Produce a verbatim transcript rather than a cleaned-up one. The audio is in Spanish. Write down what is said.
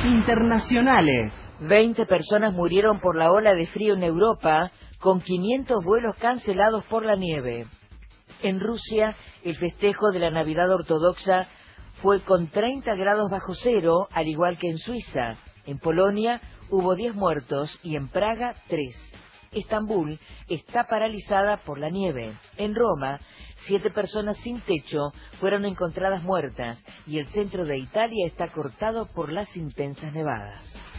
internacionales. veinte personas murieron por la ola de frío en Europa, con quinientos vuelos cancelados por la nieve. En Rusia, el festejo de la Navidad ortodoxa fue con treinta grados bajo cero, al igual que en Suiza. En Polonia hubo diez muertos y en Praga tres. Estambul está paralizada por la nieve. En Roma, siete personas sin techo fueron encontradas muertas y el centro de Italia está cortado por las intensas nevadas.